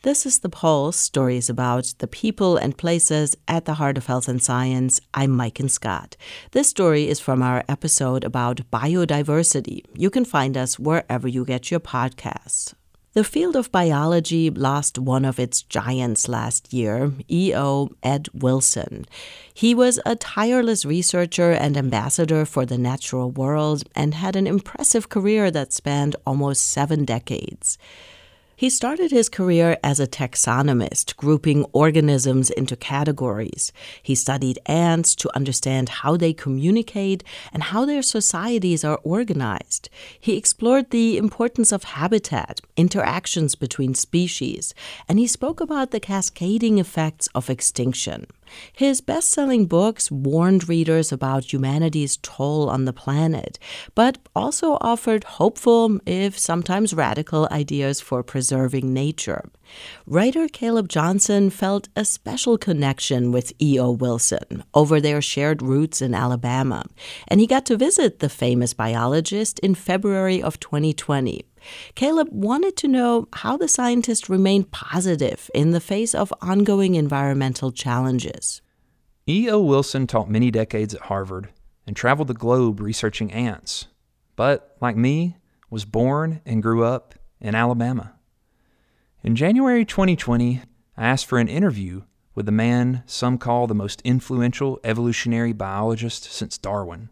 This is The Pulse, stories about the people and places at the heart of health and science. I'm Maiken Scott. This story is from our episode about biodiversity. You can find us wherever you get your podcasts. The field of biology lost one of its giants last year, E.O. Ed Wilson. He was a tireless researcher and ambassador for the natural world and had an impressive career that spanned almost 7 decades. He started his career as a taxonomist, grouping organisms into categories. He studied ants to understand how they communicate and how their societies are organized. He explored the importance of habitat, interactions between species, and he spoke about the cascading effects of extinction. His best-selling books warned readers about humanity's toll on the planet, but also offered hopeful, if sometimes radical, ideas for preserving nature. Writer Caleb Johnson felt a special connection with E.O. Wilson over their shared roots in Alabama, and he got to visit the famous biologist in February of 2020. Caleb wanted to know how the scientist remained positive in the face of ongoing environmental challenges. E.O. Wilson taught many decades at Harvard and traveled the globe researching ants, but, like me, was born and grew up in Alabama. In January 2020, I asked for an interview with the man some call the most influential evolutionary biologist since Darwin.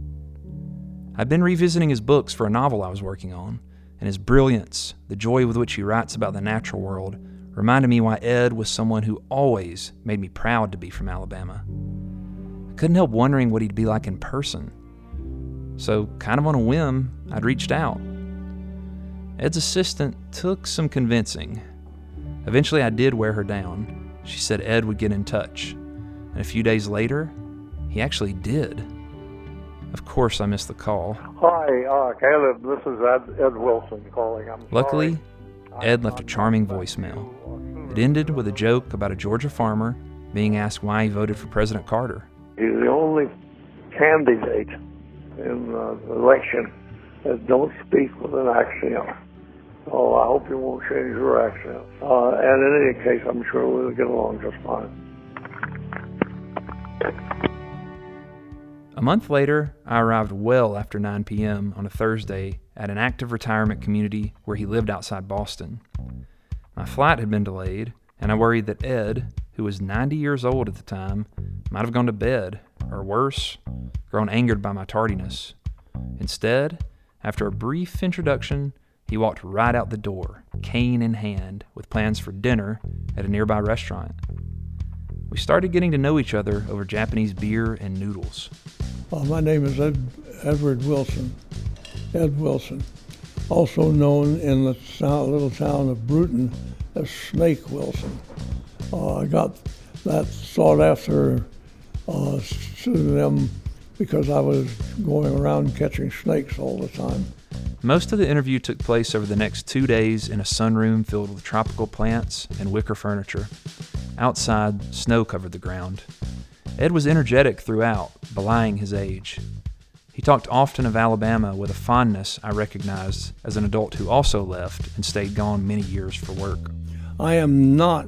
I'd been revisiting his books for a novel I was working on, and his brilliance, the joy with which he writes about the natural world, reminded me why Ed was someone who always made me proud to be from Alabama. I couldn't help wondering what he'd be like in person. So, kind of on a whim, I'd reached out. Ed's assistant took some convincing. Eventually, I did wear her down. She said Ed would get in touch. And a few days later, he actually did. Of course, I missed the call. Hi, Caleb. This is Ed Wilson calling. Luckily, Ed left a charming voicemail. It ended with a joke about a Georgia farmer being asked why he voted for President Carter. He's the only candidate in the election that don't speak with an accent. Oh, I hope you won't change your accent. And in any case, I'm sure we'll get along just fine. A month later, I arrived well after 9 p.m. on a Thursday at an active retirement community where he lived outside Boston. My flight had been delayed, and I worried that Ed, who was 90 years old at the time, might have gone to bed, or worse, grown angered by my tardiness. Instead, after a brief introduction, he walked right out the door, cane in hand, with plans for dinner at a nearby restaurant. We started getting to know each other over Japanese beer and noodles. My name is Edward Wilson, Ed Wilson, also known in the little town of Bruton as Snake Wilson. I got that sought after pseudonym because I was going around catching snakes all the time. Most of the interview took place over the next 2 days in a sunroom filled with tropical plants and wicker furniture. Outside, snow covered the ground. Ed was energetic throughout, belying his age. He talked often of Alabama with a fondness I recognized as an adult who also left and stayed gone many years for work. I am not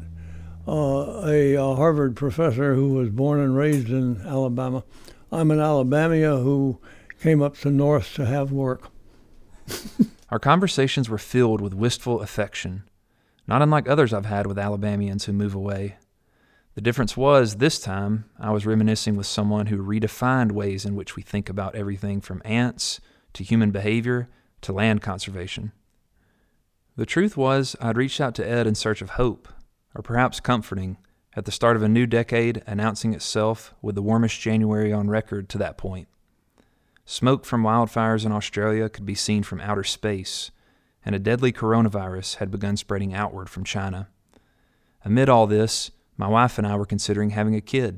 a Harvard professor who was born and raised in Alabama. I'm an Alabamian who came up to North to have work. Our conversations were filled with wistful affection, not unlike others I've had with Alabamians who move away. The difference was, this time, I was reminiscing with someone who redefined ways in which we think about everything from ants to human behavior to land conservation. The truth was, I'd reached out to Ed in search of hope, or perhaps comforting, at the start of a new decade announcing itself with the warmest January on record to that point. Smoke from wildfires in Australia could be seen from outer space, and a deadly coronavirus had begun spreading outward from China. Amid all this, my wife and I were considering having a kid.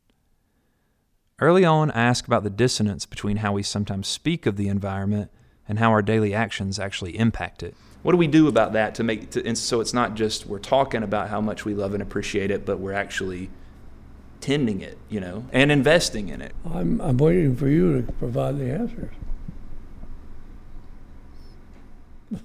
Early on, I asked about the dissonance between how we sometimes speak of the environment and how our daily actions actually impact it. What do we do about that and so it's not just we're talking about how much we love and appreciate it, but we're actually tending it, and investing in it? I'm waiting for you to provide the answers.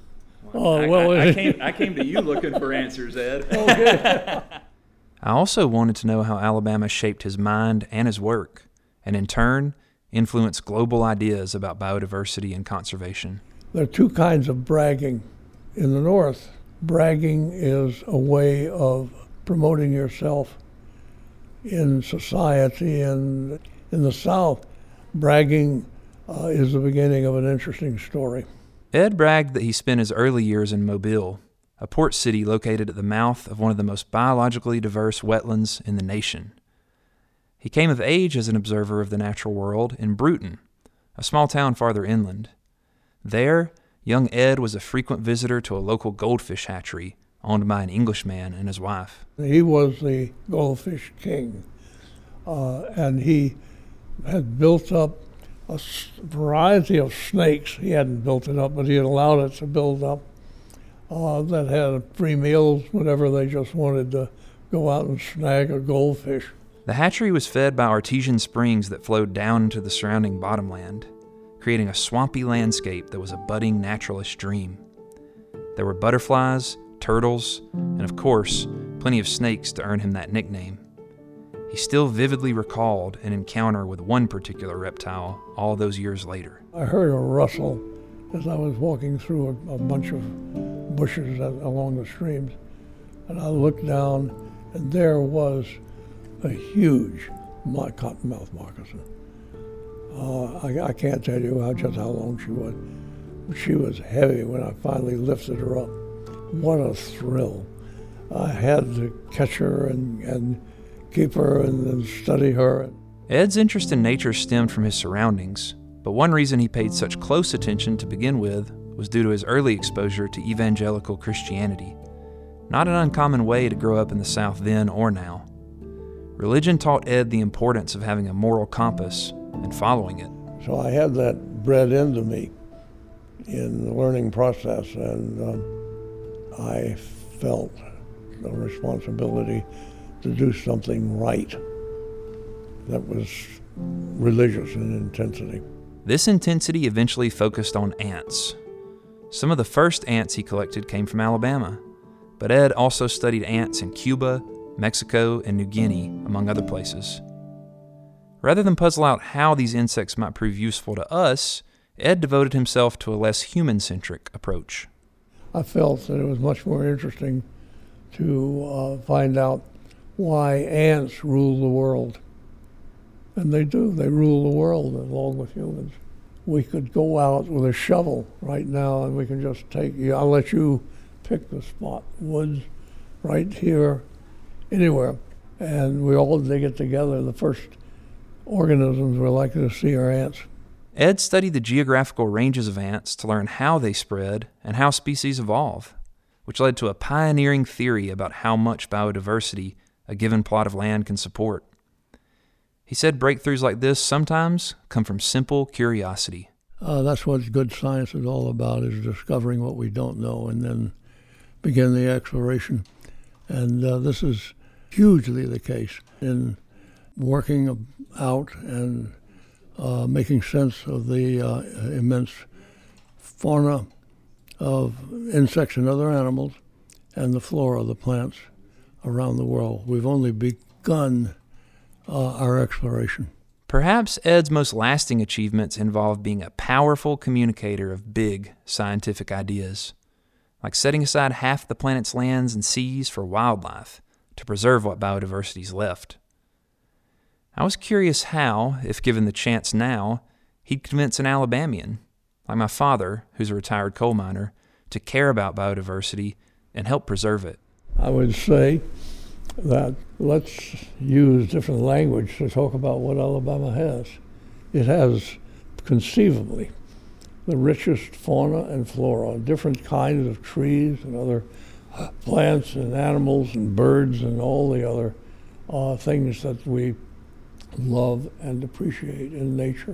Oh, well, I came to you looking for answers, Ed. okay. I also wanted to know how Alabama shaped his mind and his work, and in turn, influenced global ideas about biodiversity and conservation. There are two kinds of bragging. In the North, bragging is a way of promoting yourself in society, and in the South, bragging is the beginning of an interesting story. Ed bragged that he spent his early years in Mobile, a port city located at the mouth of one of the most biologically diverse wetlands in the nation. He came of age as an observer of the natural world in Bruton, a small town farther inland. There, young Ed was a frequent visitor to a local goldfish hatchery owned by an Englishman and his wife. He was the goldfish king, and he had built up a variety of snakes. He hadn't built it up, but he had allowed it to build up, that had free meals whenever they just wanted to go out and snag a goldfish. The hatchery was fed by artesian springs that flowed down into the surrounding bottomland, creating a swampy landscape that was a budding naturalist dream. There were butterflies, turtles, and of course, plenty of snakes to earn him that nickname. He still vividly recalled an encounter with one particular reptile all those years later. I heard a rustle as I was walking through a bunch of bushes along the streams, and I looked down, and there was a huge cottonmouth moccasin. I can't tell you just how long she was. She was heavy when I finally lifted her up. What a thrill. I had to catch her and keep her and then study her. Ed's interest in nature stemmed from his surroundings, but one reason he paid such close attention to begin with was due to his early exposure to evangelical Christianity. Not an uncommon way to grow up in the South then or now. Religion taught Ed the importance of having a moral compass and following it. So I had that bred into me in the learning process, and I felt the responsibility to do something right that was religious in intensity. This intensity eventually focused on ants. Some of the first ants he collected came from Alabama, but Ed also studied ants in Cuba, Mexico, and New Guinea, among other places. Rather than puzzle out how these insects might prove useful to us, Ed devoted himself to a less human-centric approach. I felt that it was much more interesting to find out why ants rule the world. And they do. They rule the world along with humans. We could go out with a shovel right now and we can just I'll let you pick the spot, woods, right here, anywhere. And we all dig it together. The first organisms we're likely to see are ants. Ed studied the geographical ranges of ants to learn how they spread and how species evolve, which led to a pioneering theory about how much biodiversity a given plot of land can support. He said breakthroughs like this sometimes come from simple curiosity. That's what good science is all about, is discovering what we don't know and then begin the exploration. And this is hugely the case in working out and making sense of the immense fauna of insects and other animals and the flora of the plants around the world. We've only begun our exploration. Perhaps Ed's most lasting achievements involve being a powerful communicator of big scientific ideas, like setting aside half the planet's lands and seas for wildlife to preserve what biodiversity's left. I was curious how, if given the chance now, he'd convince an Alabamian, like my father, who's a retired coal miner, to care about biodiversity and help preserve it. I would say that let's use different language to talk about what Alabama has. It has, conceivably, the richest fauna and flora, different kinds of trees and other plants and animals and birds and all the other things that we love and appreciate in nature.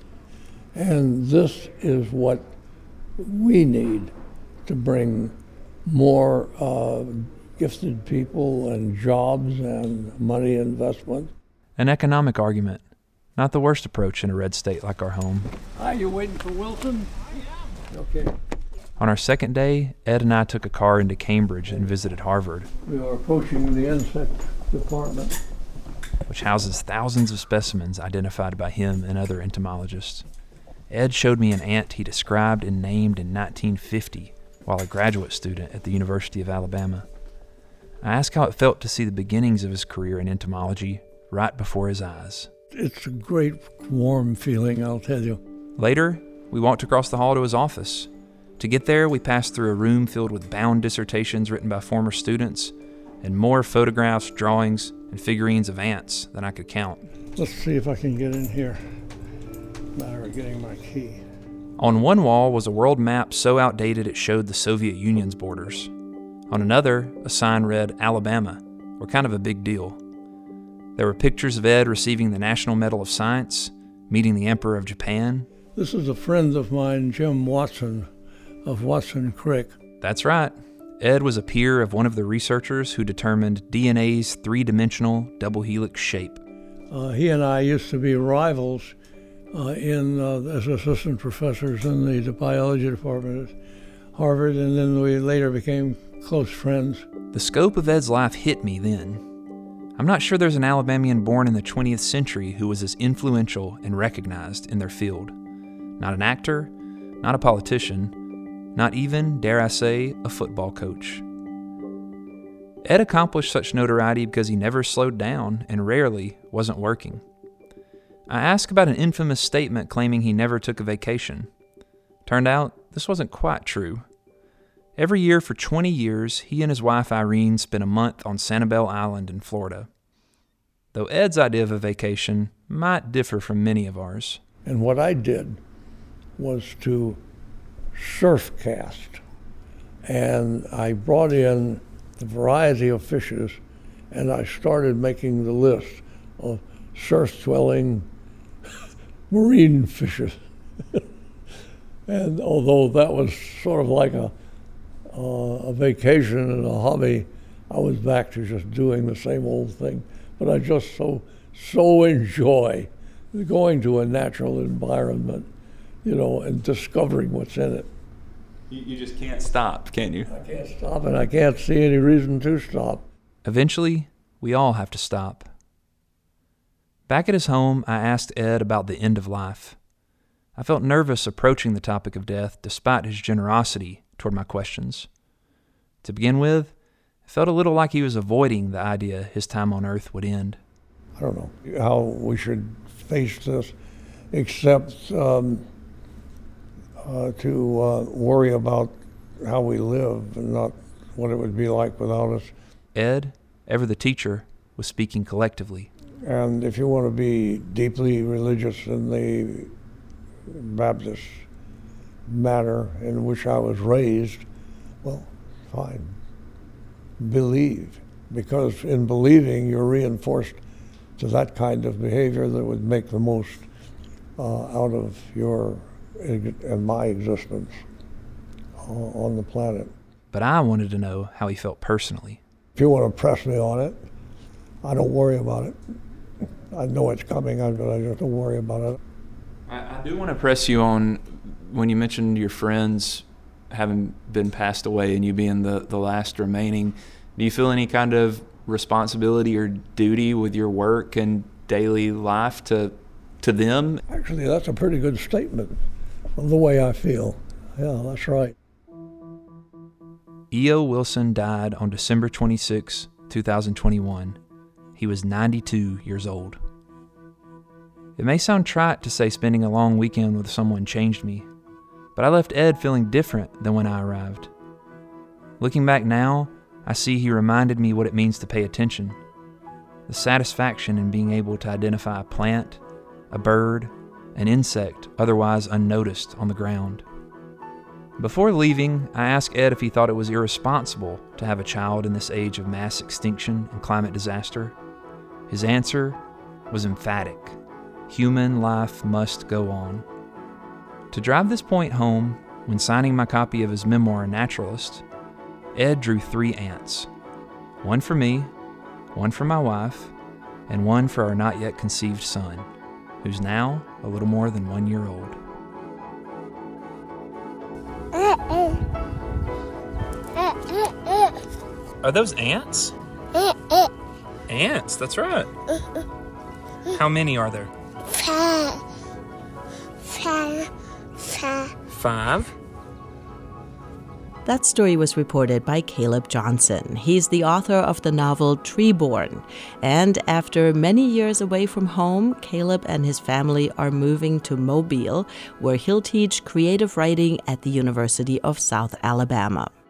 And this is what we need to bring more gifted people and jobs and money investment. An economic argument, not the worst approach in a red state like our home. Hi, you waiting for Wilson? Okay. On our second day, Ed and I took a car into Cambridge and visited Harvard. We are approaching the insect department, which houses thousands of specimens identified by him and other entomologists. Ed showed me an ant he described and named in 1950 while a graduate student at the University of Alabama. I asked how it felt to see the beginnings of his career in entomology right before his eyes. It's a great warm feeling, I'll tell you. Later, we walked across the hall to his office. To get there, we passed through a room filled with bound dissertations written by former students and more photographs, drawings, and figurines of ants than I could count. Let's see if I can get in here. Matter of getting my key. On one wall was a world map so outdated it showed the Soviet Union's borders. On another, a sign read Alabama, or kind of a big deal. There were pictures of Ed receiving the National Medal of Science, meeting the Emperor of Japan. This is a friend of mine, Jim Watson, of Watson Crick. That's right. Ed was a peer of one of the researchers who determined DNA's three-dimensional double helix shape. He and I used to be rivals as assistant professors in the biology department at Harvard, and then we later became close friends. The scope of Ed's life hit me then. I'm not sure there's an Alabamian born in the 20th century who was as influential and recognized in their field. Not an actor, not a politician, not even, dare I say, a football coach. Ed accomplished such notoriety because he never slowed down and rarely wasn't working. I asked about an infamous statement claiming he never took a vacation. Turned out, this wasn't quite true. Every year for 20 years, he and his wife Irene spent a month on Sanibel Island in Florida. Though Ed's idea of a vacation might differ from many of ours. And what I did was to surf cast, and I brought in the variety of fishes, and I started making the list of surf-dwelling marine fishes. And although that was sort of like a vacation and a hobby, I was back to just doing the same old thing. But I just so enjoy going to a natural environment, and discovering what's in it. You just can't stop, can you? I can't stop, and I can't see any reason to stop. Eventually, we all have to stop. Back at his home, I asked Ed about the end of life. I felt nervous approaching the topic of death despite his generosity toward my questions. To begin with, it felt a little like he was avoiding the idea his time on Earth would end. I don't know how we should face this, except to worry about how we live and not what it would be like without us. Ed, ever the teacher, was speaking collectively. And if you want to be deeply religious in the Baptist manner in which I was raised, well, fine. Believe, because in believing you're reinforced to that kind of behavior that would make the most out of your and my existence on the planet. But I wanted to know how he felt personally. If you want to press me on it, I don't worry about it. I know it's coming, but I just don't worry about it. I do want to press you on when you mentioned your friends having been passed away and you being the last remaining. Do you feel any kind of responsibility or duty with your work and daily life to them? Actually, that's a pretty good statement of the way I feel. Yeah, that's right. E.O. Wilson died on December 26, 2021. He was 92 years old. It may sound trite to say spending a long weekend with someone changed me, but I left Ed feeling different than when I arrived. Looking back now, I see he reminded me what it means to pay attention. The satisfaction in being able to identify a plant, a bird, an insect otherwise unnoticed on the ground. Before leaving, I asked Ed if he thought it was irresponsible to have a child in this age of mass extinction and climate disaster. His answer was emphatic. Human life must go on. To drive this point home, when signing my copy of his memoir, Naturalist, Ed drew 3 ants. One for me, one for my wife, and one for our not yet conceived son, who's now a little more than 1 year old. Are those ants? Ants, that's right. How many are there? 5. That story was reported by Caleb Johnson. He's the author of the novel Treeborn. And after many years away from home, Caleb and his family are moving to Mobile, where he'll teach creative writing at the University of South Alabama.